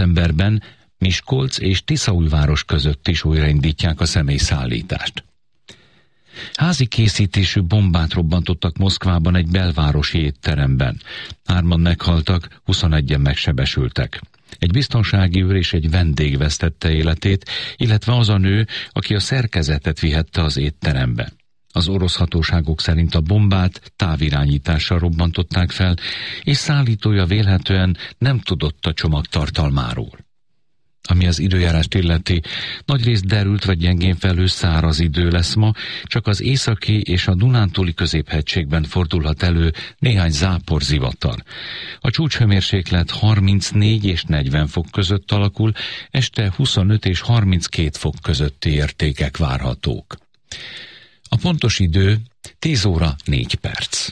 szeptemberben Miskolc és Tiszaújváros között is újraindítják a személyszállítást. Házi készítésű bombát robbantottak Moszkvában egy belvárosi étteremben. 3-an meghaltak, 21-en megsebesültek. Egy biztonsági őr és egy vendég vesztette életét, illetve az a nő, aki a szerkezetet vihette az étterembe. Az orosz hatóságok szerint a bombát távirányítással robbantották fel, és szállítója vélhetően nem tudott a csomag tartalmáról. Ami az időjárást illeti, nagyrészt derült vagy gyengén felhő száraz idő lesz ma, csak az északi és a Dunántúli középhegységben fordulhat elő néhány záporzivatar. A csúcshőmérséklet 34 és 40 fok között alakul, este 25 és 32 fok közötti értékek várhatók. A pontos idő 10 óra 4 perc.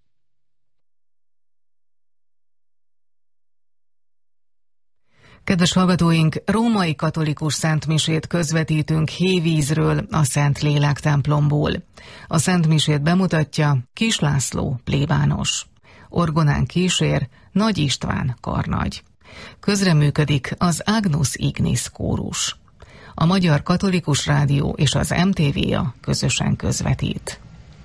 Kedves hallgatóink, római katolikus szentmisét közvetítünk hévízről, a Szentlélek templomból. A szentmisét bemutatja Kis László plébános. Orgonán kísér Nagy István karnagy. Közreműködik az Agnus Ignis kórus. A Magyar Katolikus Rádió és az MTV-a közösen közvetít.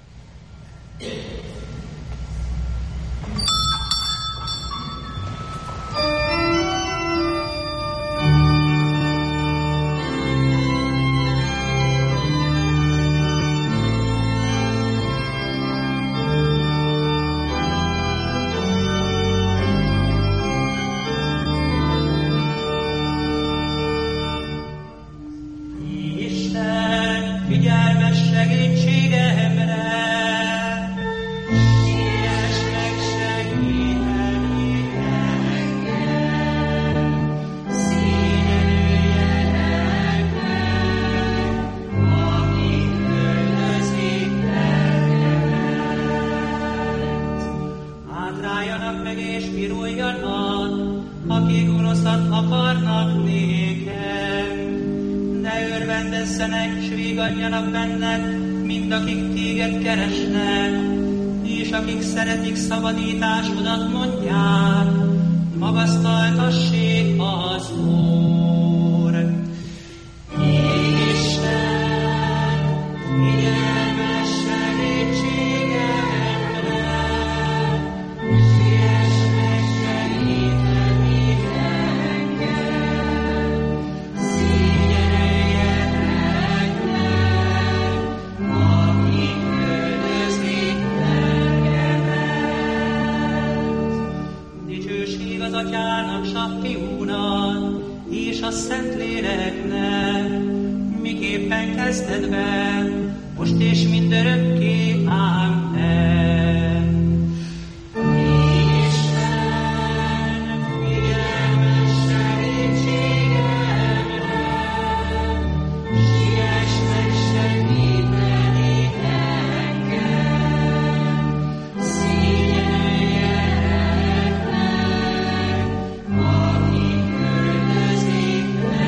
Szabadításodat mondják, magasztaltassék az Úr. Isten, figyelmes segítségemre, siess meg segíteni engem, szígyeljenek meg, akik üldözik az Atyának, s a Fiúnak, és a Szentléleknek, miképpen kezdetben, most és mindörökké. Amen. Isten, figyelmes segítségemre, siess meg segíteni engem, szígyeljenek meg, akik üldözik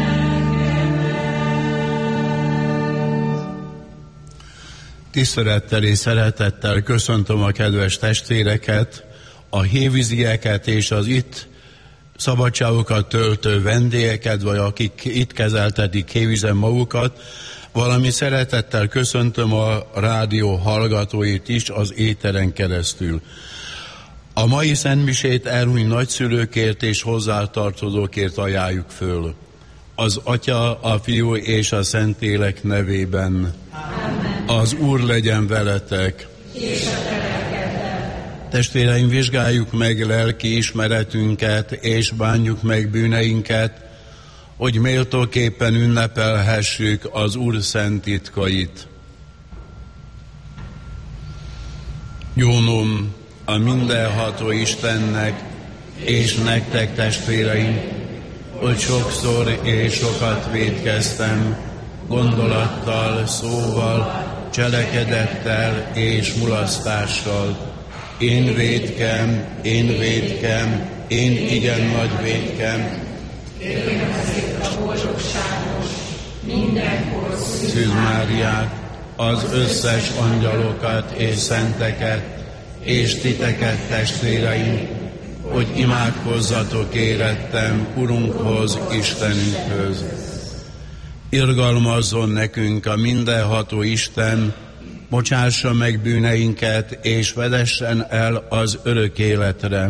Tisztelettel és szeretettel köszöntöm a kedves testvéreket, a hévízieket és az itt szabadságokat töltő vendégeket, vagy akik itt kezeltetik hévízen magukat, valami szeretettel köszöntöm a rádió hallgatóit is az éteren keresztül. A mai szentmisét elhunyt nagyszülőkért és hozzátartozókért ajánljuk föl. Az Atya, a Fiú és a Szentlélek nevében. Amen. Az Úr legyen veletek. És a te lelkeddel. Testvéreim, vizsgáljuk meg lelki ismeretünket, és bánjuk meg bűneinket, hogy méltóképpen ünnepelhessük az Úr szent titkait. Jónom a mindenható Istennek, és nektek, testvéreim, hogy sokszor és sokat vétkeztem, gondolattal, szóval, cselekedettel és mulasztással. Én vétkem, én igen nagy vétkem. Érkezik a boldogságos, mindenkor Szűz Máriát, az összes angyalokat és szenteket, és titeket, testvéreim, hogy imádkozzatok érettem Urunkhoz, Istenünkhöz. Irgalmazzon nekünk a mindenható Isten, bocsássa meg bűneinket, és vezessen el az örök életre.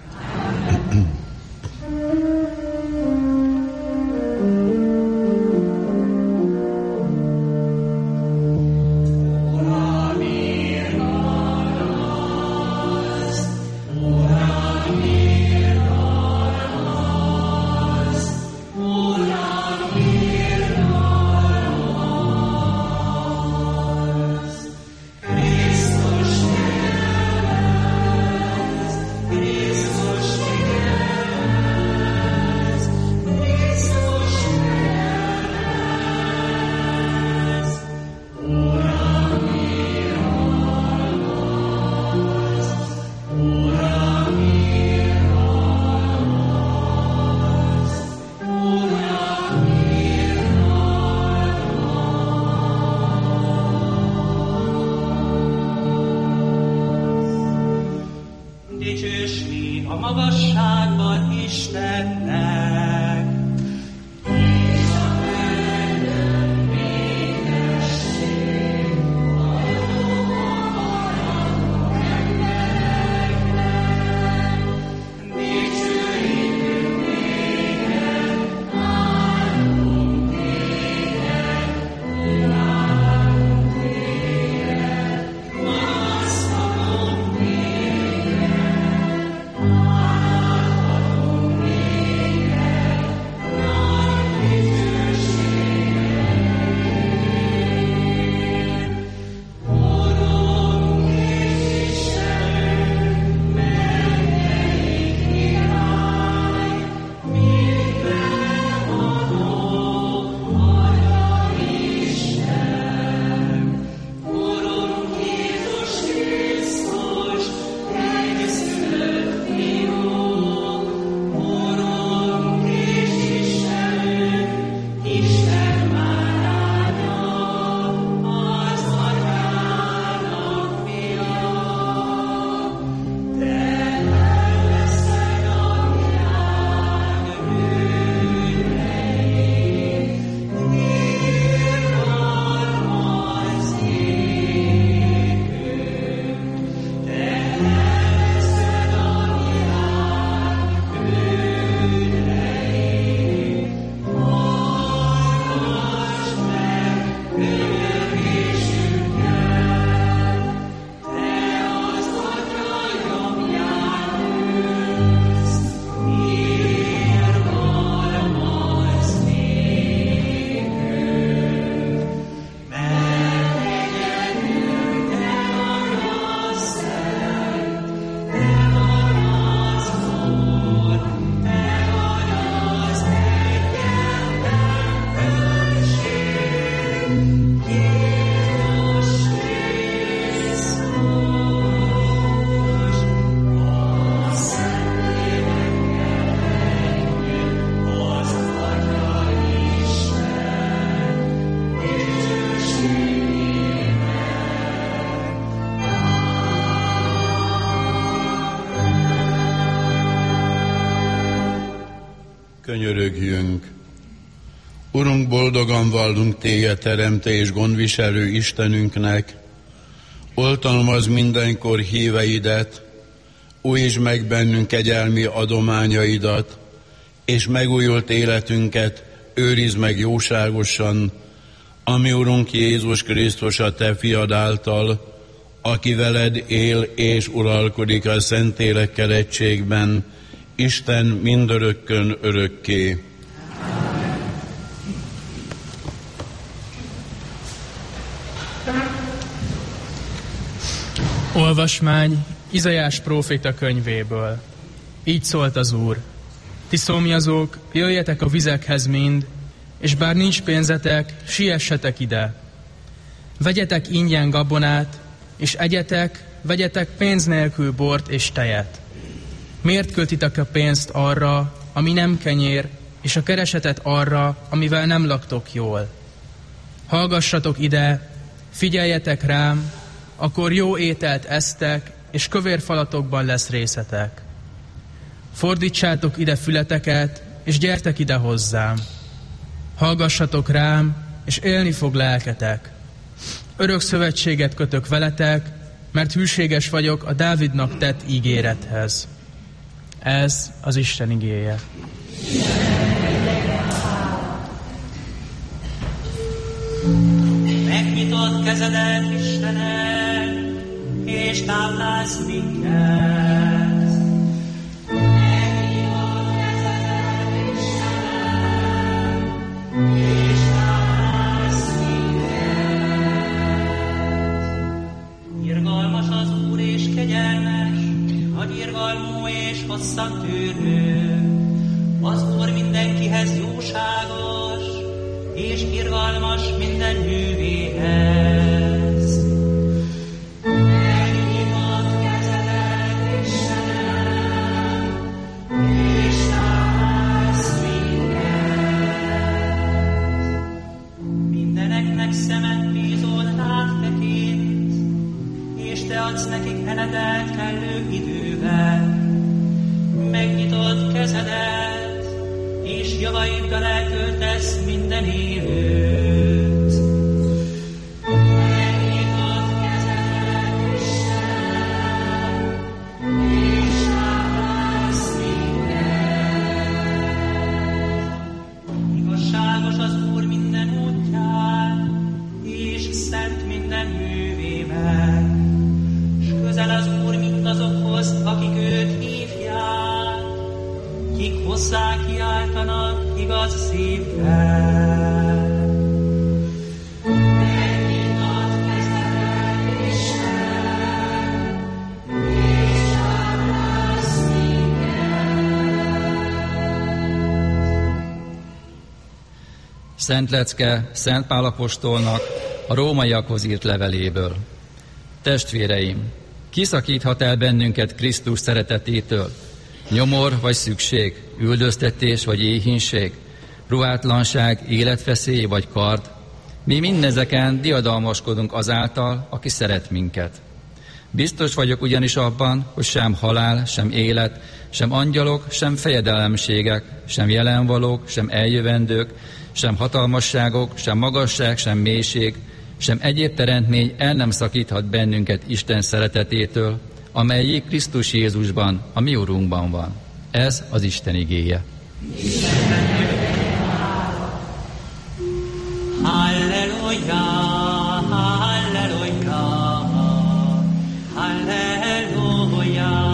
Könyörögjünk! Urunk, boldogan vallunk Téged teremtés gondviselő Istenünknek, oltalmaz mindenkor híveidet, újítsd meg bennünk kegyelmi adományaidat, és megújult életünket őrizd meg jóságosan, ami Urunk Jézus Krisztus a Te fiad által, aki veled él és uralkodik a Szentlélekkel egységben, Isten mindörökkön örökké. Olvasmány Izaiás próféta könyvéből. Így szólt az Úr: Ti szomjazók, jöjjetek a vizekhez mind, és bár nincs pénzetek, siessetek ide. Vegyetek ingyen gabonát, és egyetek, vegyetek pénz nélkül bort és tejet. Miért költitek a pénzt arra, ami nem kenyér, és a keresetet arra, amivel nem laktok jól? Hallgassatok ide, figyeljetek rám, akkor jó ételt esztek, és kövér falatokban lesz részetek. Fordítsátok ide fületeket, és gyertek ide hozzám. Hallgassatok rám, és élni fog lelketek. Örök szövetséget kötök veletek, mert hűséges vagyok a Dávidnak tett ígérethez. Ez az Isten igéje. Megnyitod kezedet, Istenem, és táplálsz minket. Megnyitod kezedet, Istenem, és táplálsz minket. Irgalmas az Úr és kegyelmes, nagy irgalmú és hosszan tűrő. Az Úr mindenkihez jóságos, és irgalmas minden művéhez. Megnyitod kezedet, Istenem, és táplálsz minket. Mindeneknek szemet bízol rád tekint, és te adsz nekik eledelt kellő időben. Megnyitod kezedet, és javaiddal elköltesz minden élőt. Megnyitod kezedet, Istenem, és táplálsz minket. Igazságos az Úr minden útján, és szent minden művében. S közel az Úr mindazokhoz, akik őt hívják, kik hozzá kiáltanak igaz szívvel. Megnyitod kezedet, Istenem, és táplálsz minket. Szent lecke Szent Pál apostolnak a rómaiakhoz írt leveléből. Testvéreim, ki szakíthat el bennünket Krisztus szeretetétől? Nyomor vagy szükség, üldöztetés vagy éhínség, ruhátlanság, életveszély vagy kard? Mi mindezeken diadalmaskodunk azáltal, aki szeret minket. Biztos vagyok ugyanis abban, hogy sem halál, sem élet, sem angyalok, sem fejedelemségek, sem jelenvalók, sem eljövendők, sem hatalmasságok, sem magasság, sem mélység, sem egyéb teremtmény el nem szakíthat bennünket Isten szeretetétől, amely Krisztus Jézusban, a mi Urunkban van. Ez az Isten igéje. Halleluja, halleluja, halleluja.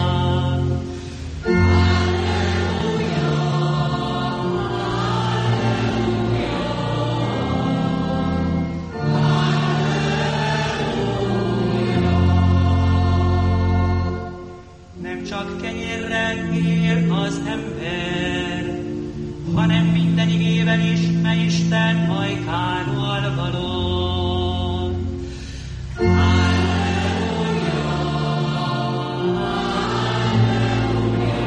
Csak kenyérrel él az ember, hanem minden igével is, mely Isten ajkáról való. Halleluja, halleluja,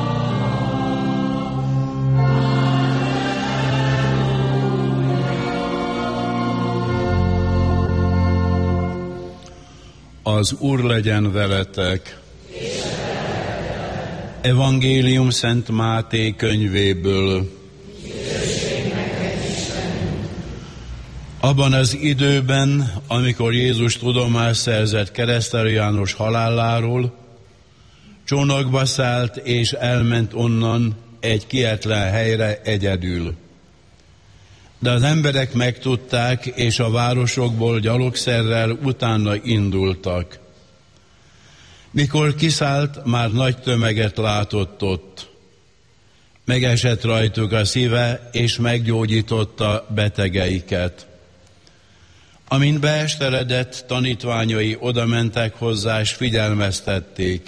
halleluja. Az Úr legyen veletek. Evangélium Szent Máté könyvéből. Abban az időben, amikor Jézus tudomást szerzett Keresztelő János haláláról, csónakba szállt és elment onnan egy kietlen helyre egyedül. De az emberek megtudták, és a városokból gyalogszerrel utána indultak. Mikor kiszállt, már nagy tömeget látott ott. Megesett rajtuk a szíve, és meggyógyította betegeiket. Amint beesteledett, tanítványai odamentek hozzá, és figyelmeztették.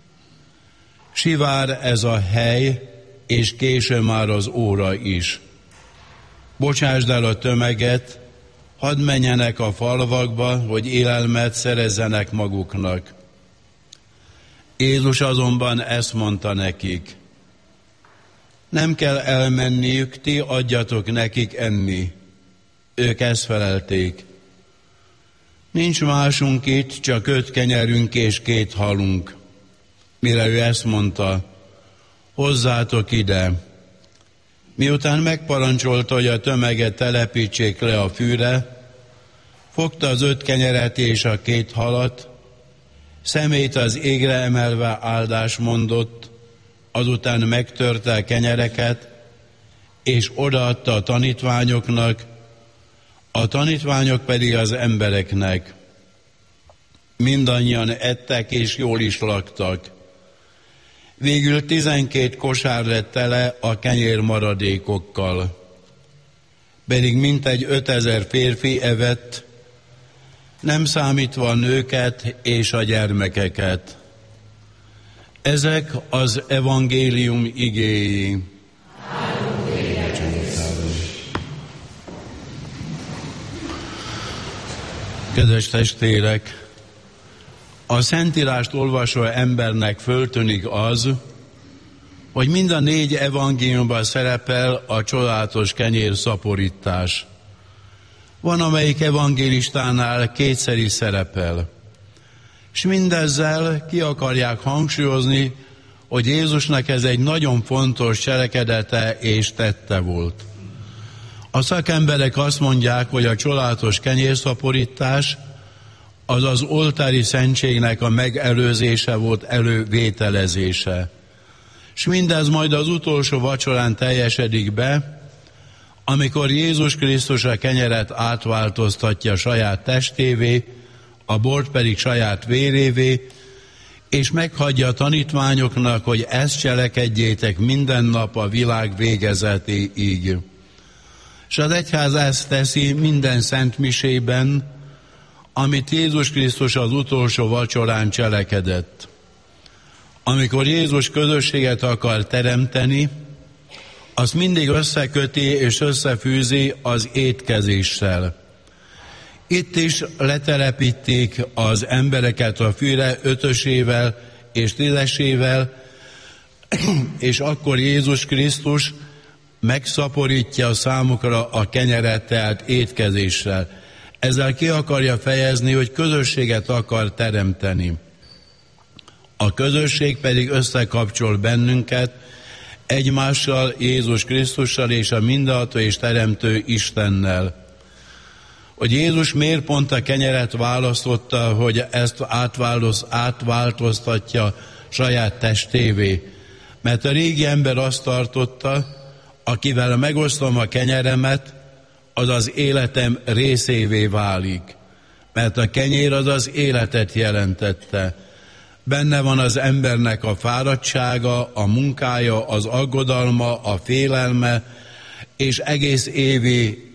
Sivár ez a hely, és késő már az óra is. Bocsásd el a tömeget, hadd menjenek a falvakba, hogy élelmet szerezzenek maguknak. Jézus azonban ezt mondta nekik. Nem kell elmenniük, ti adjatok nekik enni. Ők ezt felelték. Nincs másunk itt, csak 5 kenyerünk és 2 halunk. Mire ő ezt mondta, hozzátok ide. Miután megparancsolta, hogy a tömeget telepítsék le a fűre, fogta az 5 kenyeret és a 2 halat, szemét az égre emelve áldást mondott, azután megtörte a kenyereket, és odaadta a tanítványoknak, a tanítványok pedig az embereknek. Mindannyian ettek, és jól is laktak. Végül 12 kosár lett tele a kenyér maradékokkal. Pedig mintegy 5000 férfi evett, nem számítva a nőket és a gyermekeket. Ezek az evangélium igéi. Kedves testvérek, a Szentírást olvasó embernek föltűnik az, hogy mind a 4 evangéliumban szerepel a csodálatos kenyérszaporítás. Van, amelyik evangélistánál 2-szer is szerepel. És mindezzel ki akarják hangsúlyozni, hogy Jézusnak ez egy nagyon fontos cselekedete és tette volt. A szakemberek azt mondják, hogy a csodálatos kenyérszaporítás az az oltári szentségnek a megelőzése volt, elővételezése. És mindez majd az utolsó vacsorán teljesedik be, amikor Jézus Krisztus a kenyeret átváltoztatja saját testévé, a bort pedig saját vérévé, és meghagyja a tanítványoknak, hogy ezt cselekedjétek minden nap a világ végezetéig. És az egyház ezt teszi minden szentmisében, amit Jézus Krisztus az utolsó vacsorán cselekedett. Amikor Jézus közösséget akar teremteni, azt mindig összeköti és összefűzi az étkezéssel. Itt is letelepítik az embereket a fűre 5-ösével és 10-esével, és akkor Jézus Krisztus megszaporítja számukra a kenyeret, tehát étkezéssel. Ezzel ki akarja fejezni, hogy közösséget akar teremteni. A közösség pedig összekapcsol bennünket egymással, Jézus Krisztussal és a mindenható és teremtő Istennel. Hogy Jézus miért pont a kenyeret választotta, hogy ezt átváltoztatja saját testévé? Mert a régi ember azt tartotta, akivel megosztom a kenyeremet, az az életem részévé válik. Mert a kenyér az az életet jelentette. Benne van az embernek a fáradtsága, a munkája, az aggodalma, a félelme, és egész évi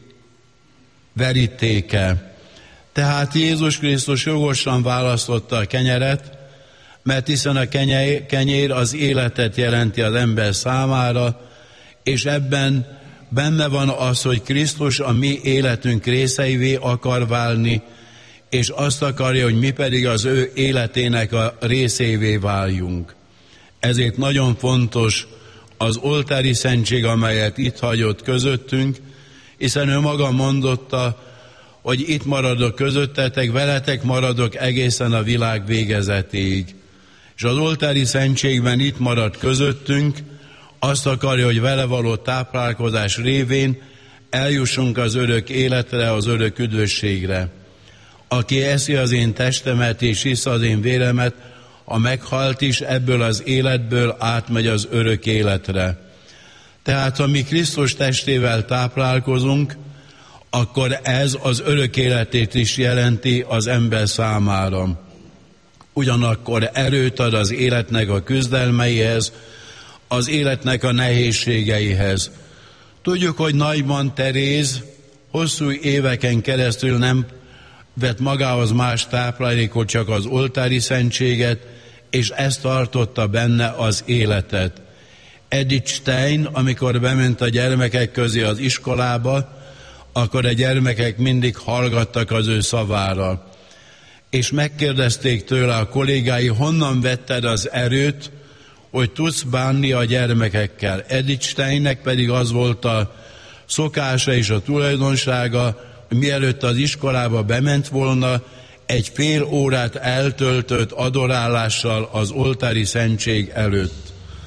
verítéke. Tehát Jézus Krisztus jogosan választotta a kenyeret, mert hiszen a kenyér az életet jelenti az ember számára, és ebben benne van az, hogy Krisztus a mi életünk részeivé akar válni, és azt akarja, hogy mi pedig az ő életének a részévé váljunk. Ezért nagyon fontos az oltári szentség, amelyet itt hagyott közöttünk, hiszen ő maga mondotta, hogy itt maradok közöttetek, veletek maradok egészen a világ végezetéig. És az oltári szentségben itt marad közöttünk, azt akarja, hogy vele való táplálkozás révén eljussunk az örök életre, az örök üdvösségre. Aki eszi az én testemet és isza az én véremet, a meghalt is ebből az életből átmegy az örök életre. Tehát, ha mi Krisztus testével táplálkozunk, akkor ez az örök életét is jelenti az ember számára. Ugyanakkor erőt ad az életnek a küzdelmeihez, az életnek a nehézségeihez. Tudjuk, hogy Neumann Teréz hosszú éveken keresztül nem vett magához más táplálékot, csak az oltári szentséget, és ezt tartotta benne az életet. Edith Stein, amikor bement a gyermekek közé az iskolába, akkor a gyermekek mindig hallgattak az ő szavára. És megkérdezték tőle a kollégái, honnan vetted az erőt, hogy tudsz bánni a gyermekekkel. Edith Steinnek pedig az volt a szokása és a tulajdonsága, hogy mielőtt az iskolába bement volna, egy fél órát eltöltött adorálással az oltári szentség előtt.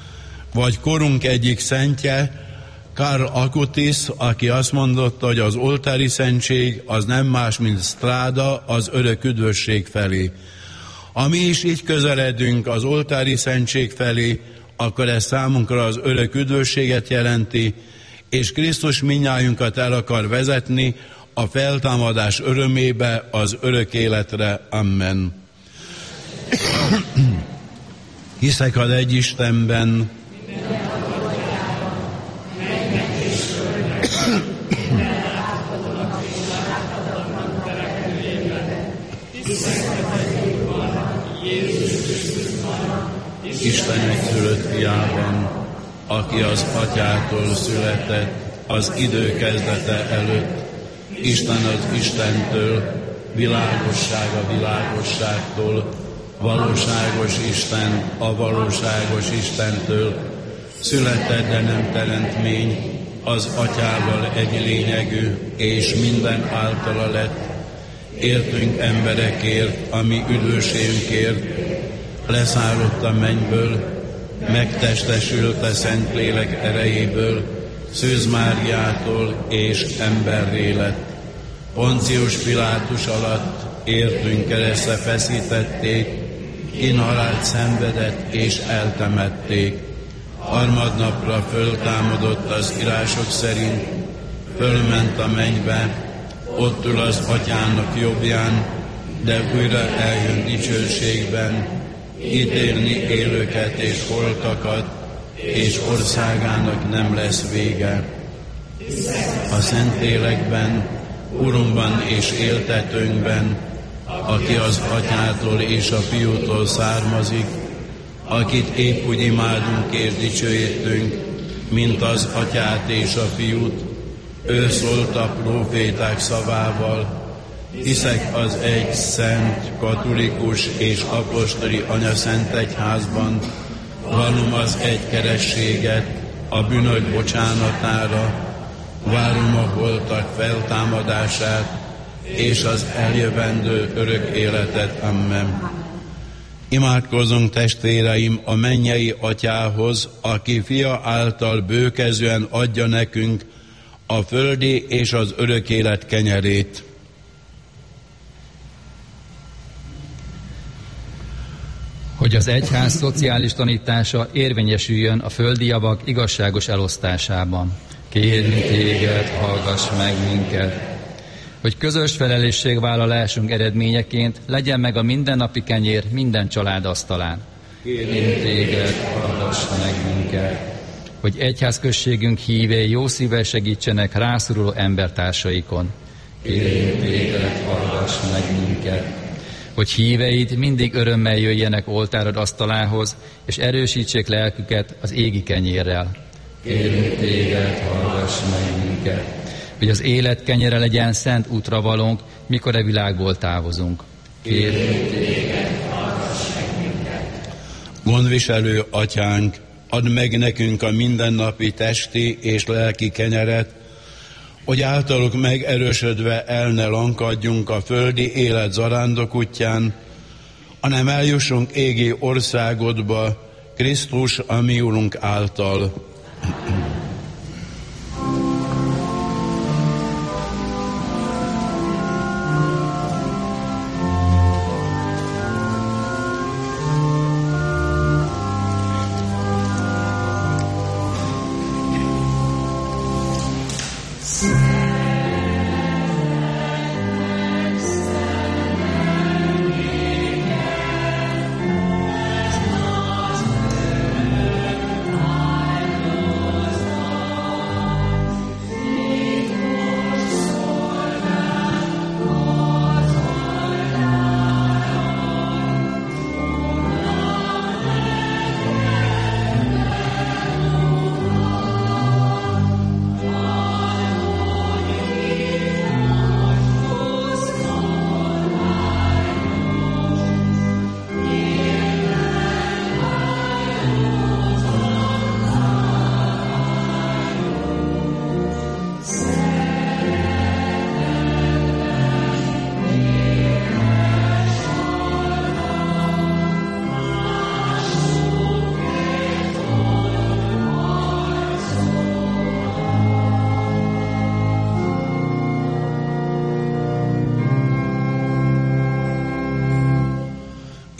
Vagy korunk egyik szentje, Karl Acutis, aki azt mondotta, hogy az oltári szentség az nem más, mint stráda az örök üdvösség felé. Ha mi is így közeledünk az oltári szentség felé, akkor ez számunkra az örök üdvösséget jelenti, és Krisztus mindnyájunkat el akar vezetni a feltámadás örömébe, az örök életre. Amen. Hiszek az egy Istenben, Isten egyszülött fiában, aki az Atyától született az idő kezdete előtt, Isten az Istentől, világosság a világosságtól, valóságos Isten a valóságos Istentől, született, de nem teremtmény, az Atyával egy lényegű, és minden általa lett, értünk emberekért, a mi üdvösségünkért, leszállott a mennyből, megtestesült a Szentlélek erejéből, Szűz Máriától és emberré lett. Poncius Pilátus alatt értünk keresztre feszítették, kínhalált szenvedett és eltemették. Harmadnapra föltámadott az írások szerint, fölment a mennybe, ott ül az Atyának jobbján, de újra eljön dicsőségben, ítélni élőket és holtakat, és országának nem lesz vége. A Szentlélekben, Urunkban és éltetőnkben, aki az Atyától és a Fiútól származik, akit épp úgy imádunk és dicsőítünk, mint az Atyát és a Fiút, ő szólt a próféták szavával, hiszek az egy szent, katolikus és apostoli anyaszent egyházban, vallom az egy kerességet a bűnök bocsánatára, várom a holtak feltámadását és az eljövendő örök életet. Amen. Imádkozzunk, testvéreim, a mennyei Atyához, aki fia által bőkezően adja nekünk a földi és az örök élet kenyerét. Hogy az egyház szociális tanítása érvényesüljön a földi javak igazságos elosztásában. Kérünk téged, hallgass meg minket. Hogy közös felelősségvállalásunk eredményeként legyen meg a mindennapi kenyér minden család asztalán. Kérünk téged, hallgass meg minket. Hogy egyházközségünk hívei jó szívvel segítsenek rászoruló embertársaikon. Kérünk téged, hallgass meg minket. Hogy híveid mindig örömmel jöjjenek oltárod asztalához, és erősítsék lelküket az égi kenyérrel. Kérünk téged, hallgass meg minket. Hogy az élet kenyere legyen szent útravalónk, mikor a világból távozunk. Kérünk téged, hallgass meg minket. Gondviselő Atyánk, add meg nekünk a mindennapi testi és lelki kenyeret, hogy általuk megerősödve el ne lankadjunk a földi élet zarándok útján, hanem eljussunk égi országodba, Krisztus, a mi Urunk által.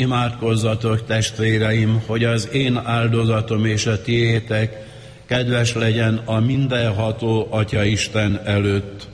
Imádkozzatok, testvéreim, hogy az én áldozatom és a tiétek kedves legyen a mindenható Atya Isten előtt.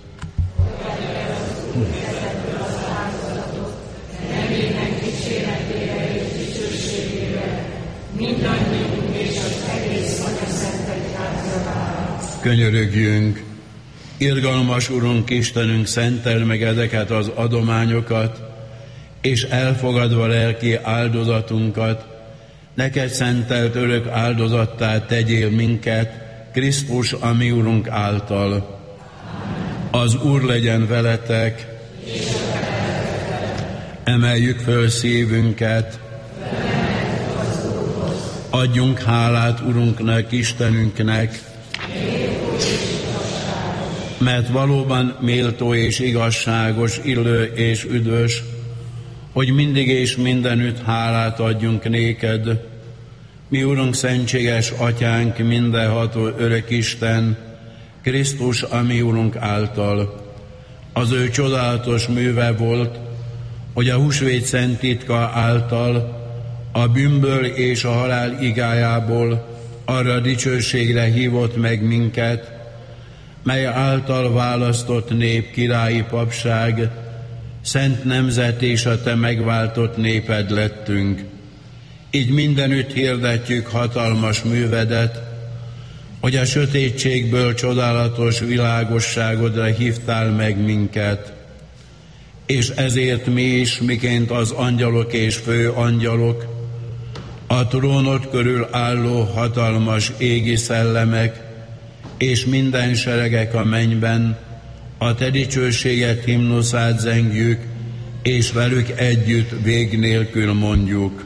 Könyörögjünk! Irgalmas Urunk, Istenünk, szentel meg ezeket az adományokat, és elfogadva lelki áldozatunkat, neked szentelt örök áldozattá tegyél minket, Krisztus, a mi Urunk által. Az Úr legyen veletek, emeljük föl szívünket, adjunk hálát Urunknak, Istenünknek, mert valóban méltó és igazságos, illő és üdvös, hogy mindig és mindenütt hálát adjunk néked, mi Urunk, szentséges Atyánk, mindenható örök Isten, Krisztus, a mi Urunk által. Az ő csodálatos műve volt, hogy a húsvét szent titka által, a bűnből és a halál igájából arra a dicsőségre hívott meg minket, mely által választott nép, királyi papság, szent nemzet és a te megváltott néped lettünk. Így mindenütt hirdetjük hatalmas művedet, hogy a sötétségből csodálatos világosságodra hívtál meg minket. És ezért mi is, miként az angyalok és fő angyalok, a trónod körül álló hatalmas égi szellemek, és minden seregek a mennyben, a te dicsőséget himnuszát zengjük, és velük együtt vég nélkül mondjuk.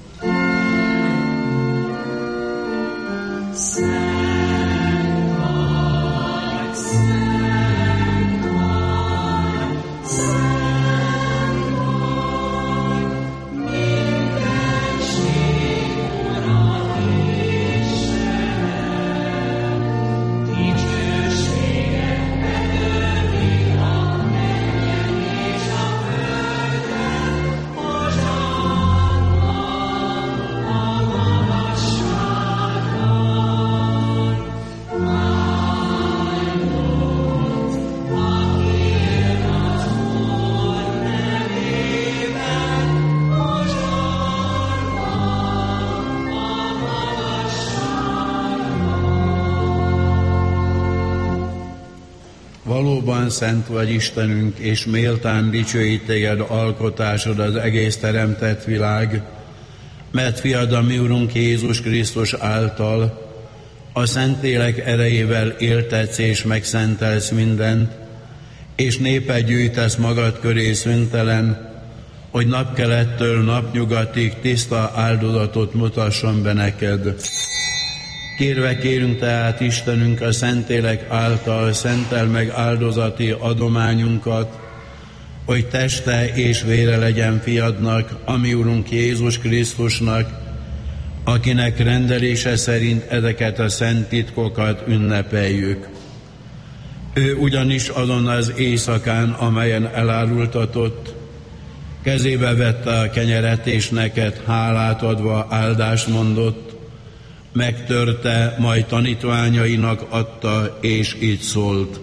Valóban szent vagy Istenünk, és méltán dicsőít téged alkotásod az egész teremtett világ, mert fiad, a mi Urunk Jézus Krisztus által a Szentlélek erejével éltetsz és megszentelsz mindent, és népet gyűjtesz magad köré szüntelen, hogy napkelettől napnyugatig tiszta áldozatot mutasson be neked. Kérve kérünk tehát, Istenünk, a Szentlélek által szentel meg áldozati adományunkat, hogy teste és vére legyen fiadnak, a mi Urunk Jézus Krisztusnak, akinek rendelése szerint ezeket a szent titkokat ünnepeljük. Ő ugyanis azon az éjszakán, amelyen elárultatott, kezébe vette a kenyeret, és neked hálát adva áldást mondott, megtörte, majd tanítványainak adta, és így szólt.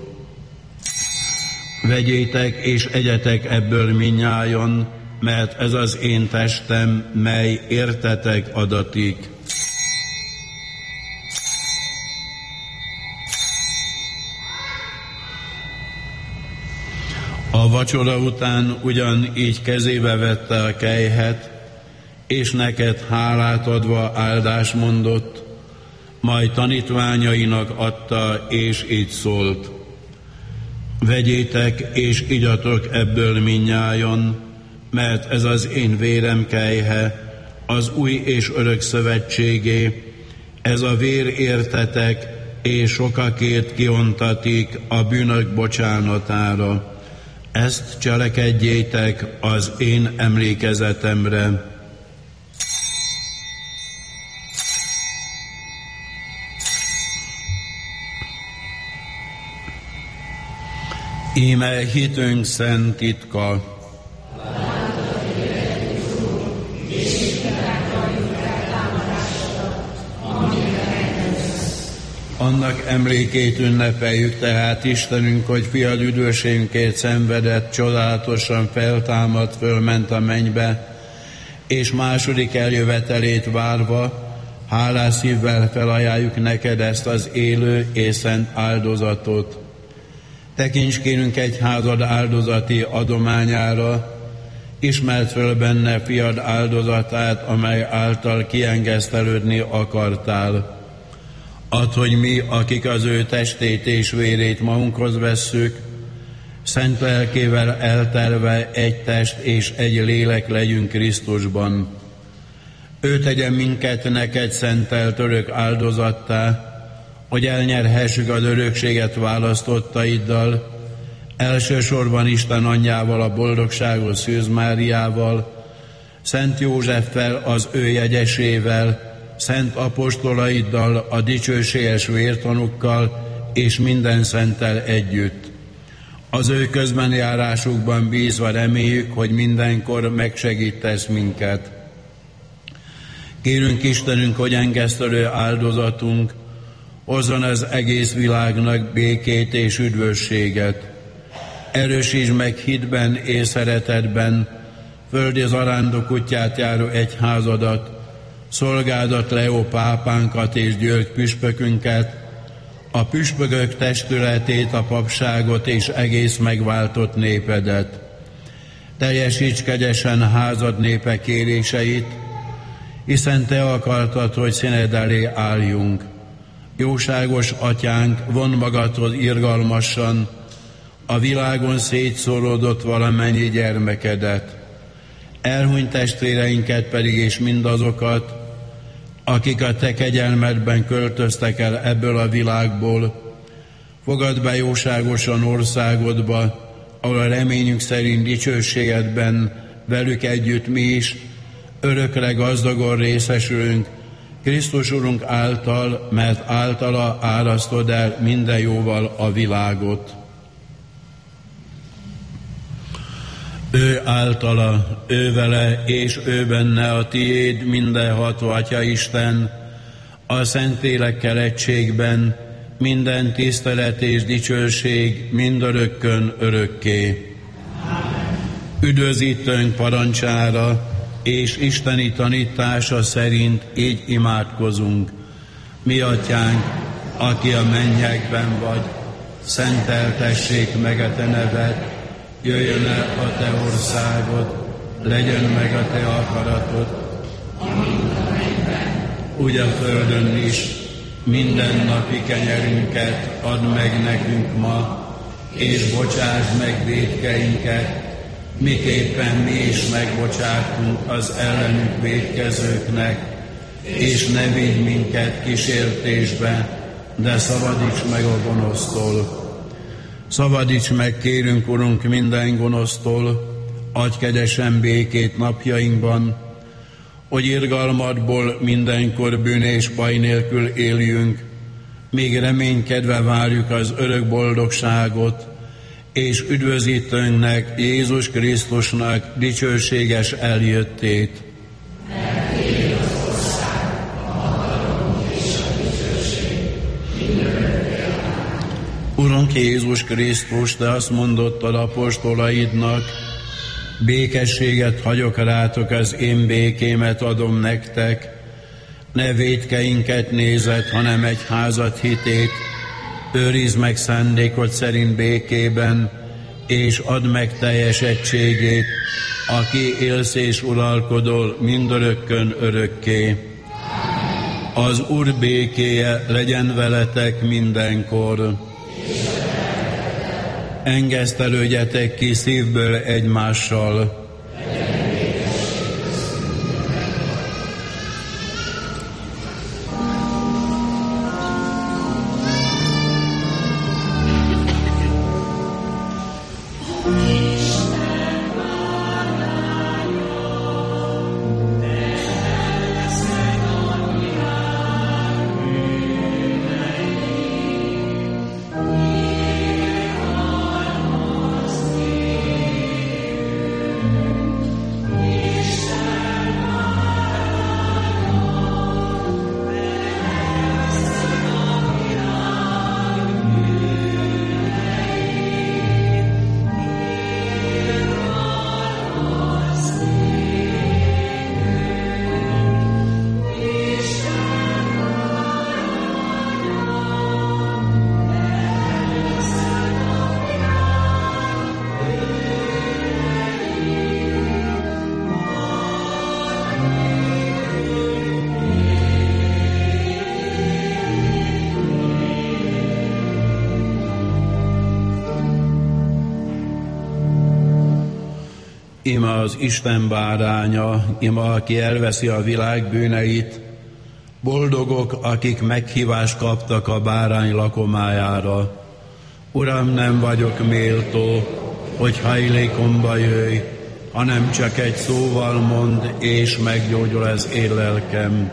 Vegyétek és egyetek ebből minnyájon, mert ez az én testem, mely értetek adatik. A vacsora után ugyanígy kezébe vette a kelyhet, és neked hálát adva áldást mondott, majd tanítványainak adta, és így szólt. Vegyétek és igyatok ebből minnyájon, mert ez az én vérem kelyhe, az új és örök szövetségé, ez a vér értetek, és sokakért kiontatik a bűnök bocsánatára. Ezt cselekedjétek az én emlékezetemre. Íme hitünk szent titka. És Annak emlékét ünnepeljük tehát Istenünk, hogy fiad üdvösségünkért szenvedett, csodálatosan feltámadt, fölment a mennybe, és második eljövetelét várva, hálás szívvel felajánljuk neked ezt az élő és szent áldozatot. Tekints kérünk egyházad áldozati adományára, ismerd föl benne fiad áldozatát, amely által kiengesztelődni akartál. Add, hogy mi, akik az ő testét és vérét magunkhoz vesszük, szent lelkével elterve egy test és egy lélek legyünk Krisztusban. Ő tegyen minket neked szentelt örök áldozattá, hogy elnyerhessük az örökséget választottaiddal, elsősorban Isten anyjával, a boldogságos Szűz Máriával, Szent Józseffel, az ő jegyesével, szent apostolaiddal, a dicsőséges vértanukkal és minden szenttel együtt. Az ő közbenjárásukban bízva reméljük, hogy mindenkor megsegítesz minket. Kérünk Istenünk, hogy engesztelő áldozatunk hozzon az egész világnak békét és üdvösséget. Erősítsd meg hitben és szeretetben földi zarándok útját járó egyházadat, szolgádat Leó pápánkat és György püspökünket, a püspökök testületét, a papságot és egész megváltott népedet. Teljesíts kegyesen házad népe kéréseit, hiszen te akartad, hogy színed elé álljunk. Jóságos atyánk, vondd magadhoz irgalmasan a világon szétszóródott valamennyi gyermekedet. Elhunyt testvéreinket pedig és mindazokat, akik a te kegyelmedben költöztek el ebből a világból, fogadd be jóságosan országodba, ahol a reményünk szerint dicsőségedben velük együtt mi is örökre gazdagon részesülünk, Krisztus Urunk által, mert általa árasztod el minden jóval a világot. Ő általa, ő vele és ő benne a tiéd mindenható Atya Isten, a Szentlélekkel egységben minden tisztelet és dicsőség mindörökkön örökké. Üdvözítőnk parancsára és isteni tanítása szerint így imádkozunk. Mi atyánk, aki a mennyekben vagy, szenteltessék meg a te neved, jöjjön el a te országod, legyen meg a te akaratod, úgy a földön is. Minden napi kenyerünket add meg nekünk ma, és bocsásd meg vétkeinket, miképpen mi is megbocsátunk az ellenünk vétkezőknek, és ne vigy minket kísértésbe, de szabadíts meg a gonosztól. Szabadíts meg, kérünk, Urunk, minden gonosztól, adj kegyesen békét napjainkban, hogy irgalmadból mindenkor bűn és baj nélkül éljünk, míg reménykedve várjuk az örök boldogságot, és üdvözítőnknek, Jézus Krisztusnak dicsőséges eljöttét. Urunk Jézus Krisztus, te azt mondottad apostolaidnak, békességet hagyok rátok, az én békémet adom nektek, ne vétkeinket nézed, hanem egyházad hitét, őrizd meg szándékod szerint békében, és add meg teljes egységét, aki élsz és uralkodol mindörökkön örökké. Az Úr békéje legyen veletek mindenkor. Engesztelődjetek ki szívből egymással. Íme az Isten báránya, íme aki elveszi a világ bűneit. Boldogok, akik meghívást kaptak a bárány lakomájára. Uram, nem vagyok méltó, hogy hajlékomba jöjj, hanem csak egy szóval mond, és meggyógyul az én lelkem.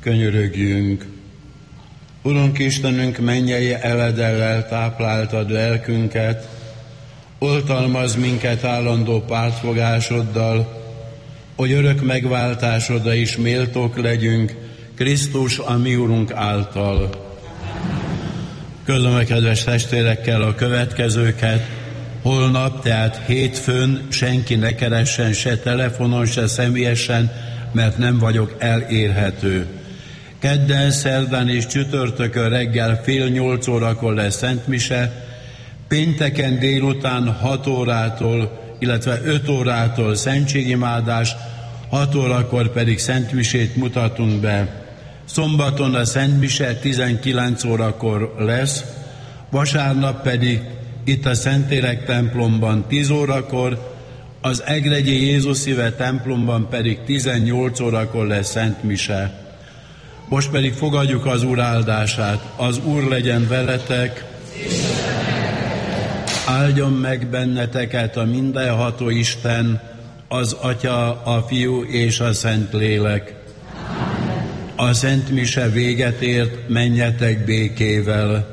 Könyörögjünk! Urunk Istenünk, mennyei eledellel tápláltad lelkünket, oltalmaz minket állandó pártfogásoddal, hogy örök megváltásodra is méltók legyünk Krisztus, a mi Urunk által. Közlöm a kedves testvérekkel a következőket. Holnap, tehát hétfőn senki ne keressen se telefonon, se személyesen, mert nem vagyok elérhető. Kedden, szerdán és csütörtökön reggel 7:30 lesz szentmise, pénteken délután 6 órától, illetve 5 órától szentségimádás, 6 órakor pedig szentmisét mutatunk be. Szombaton a szentmise 19 órakor lesz, vasárnap pedig itt a Szentlélek templomban 10 órakor, az Egregyi Jézus Szíve templomban pedig 18 órakor lesz szentmise. Most pedig fogadjuk az Úr áldását. Az Úr legyen veletek, áldjon meg benneteket a mindenható Isten, az Atya, a Fiú és a Szentlélek. A szentmise véget ért, menjetek békével.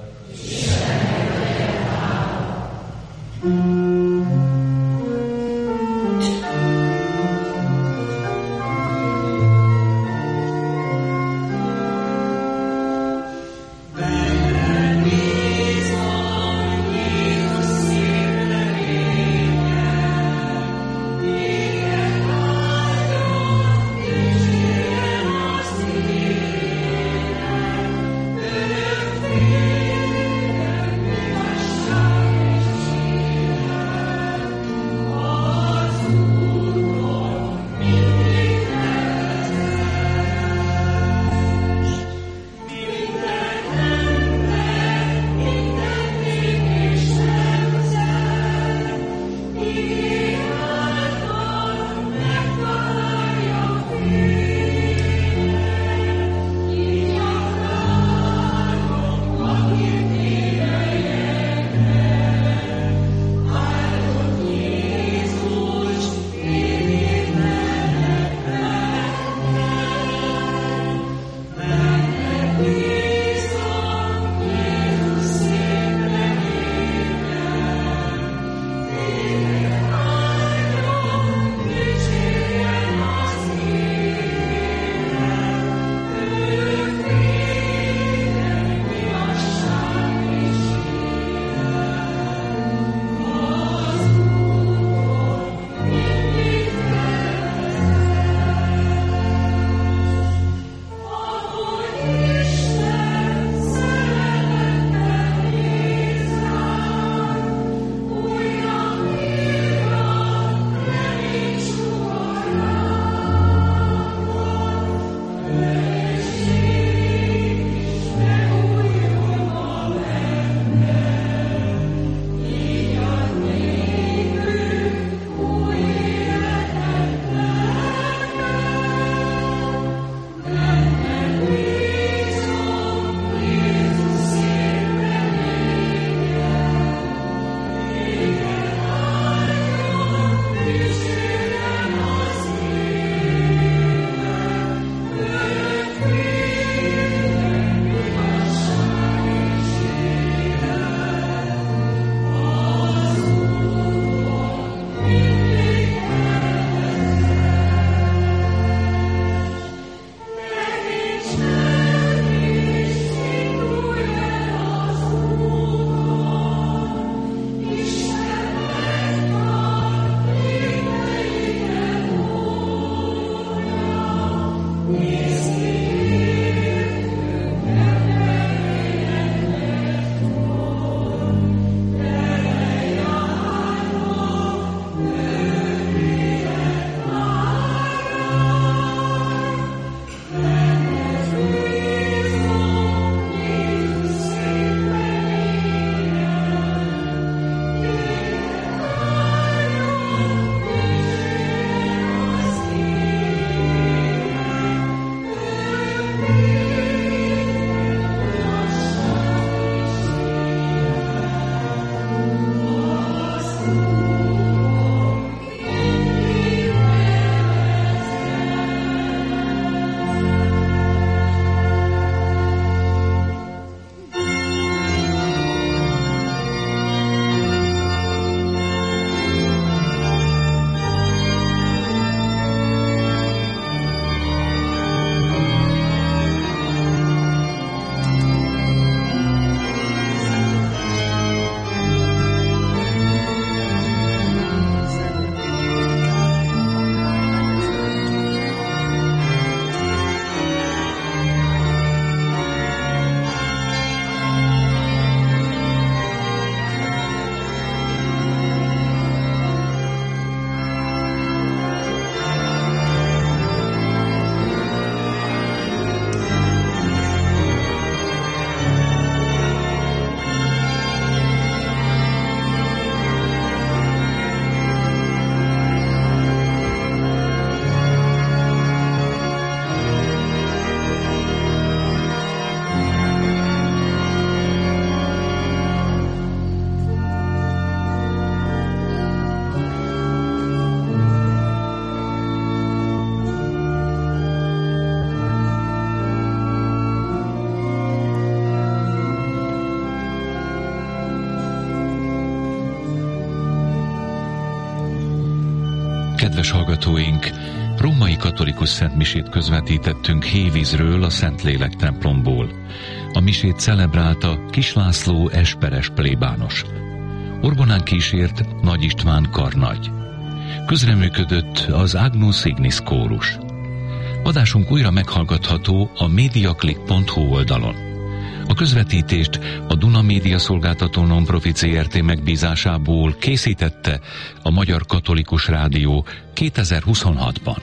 Örökké Kedves hallgatóink, római katolikus szentmisét közvetítettünk Hévízről, a Szentlélek templomból. A misét celebrálta Kis László esperes plébános. Orgonán kísért Nagy István karnagy. Közreműködött az Agnus Ignis kórus. Adásunk újra meghallgatható a mediaclick.hu oldalon. A közvetítést a Duna Média Szolgáltató Nonprofit Zrt. Megbízásából készítette a Magyar Katolikus Rádió 2026-ban.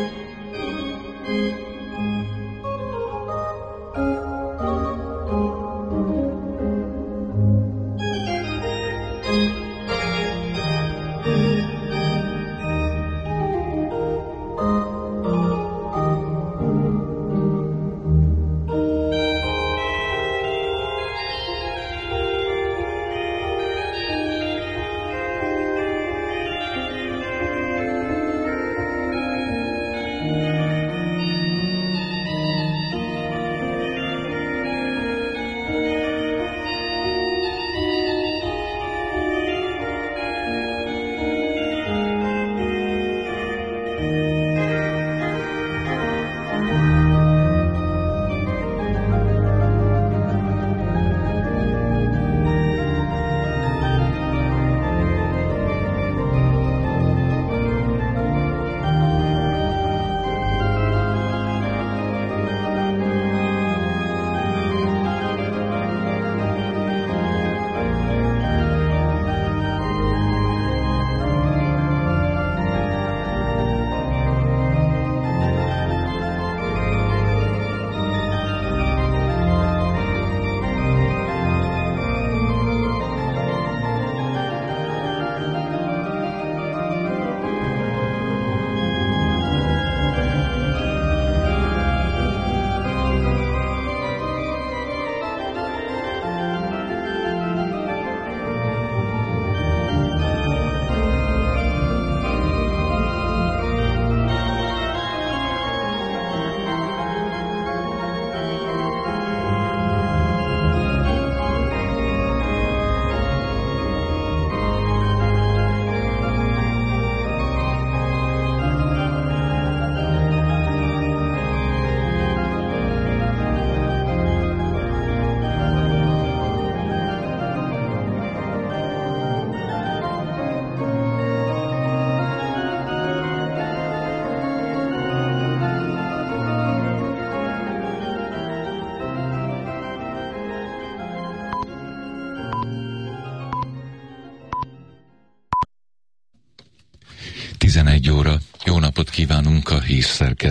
11 óra. Jó napot kívánunk a hírszerkesztőnek.